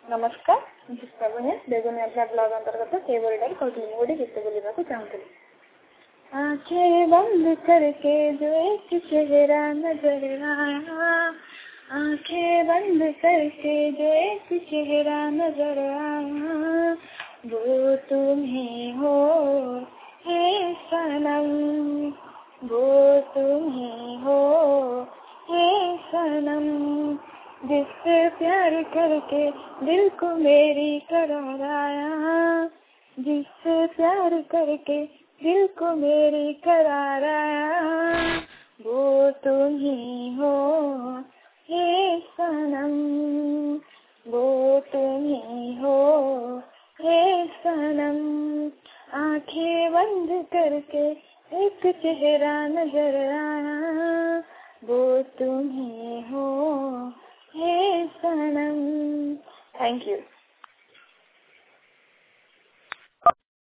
नमस्कार बेगुनिया ब्लॉग अंतर्गत केवल गोटे गीत बोलने को चाहूँगी। आंखें बंद करके जो एक चेहरा नजर आया, आंखें बंद करके जो एक चेहरा नजर आया, वो तुम्हें हो हे सनम, वो तुम्हें हो हे सनम, जिससे प्यार करके दिल को मेरी करार आया, जिससे प्यार करके दिल को मेरी करार आया, वो तुम ही हो हे सनम, वो तुम ही हो हे सनम। आंखें बंद करके एक चेहरा नजर आया, वो तुम ही हो हे सनम। Thank you.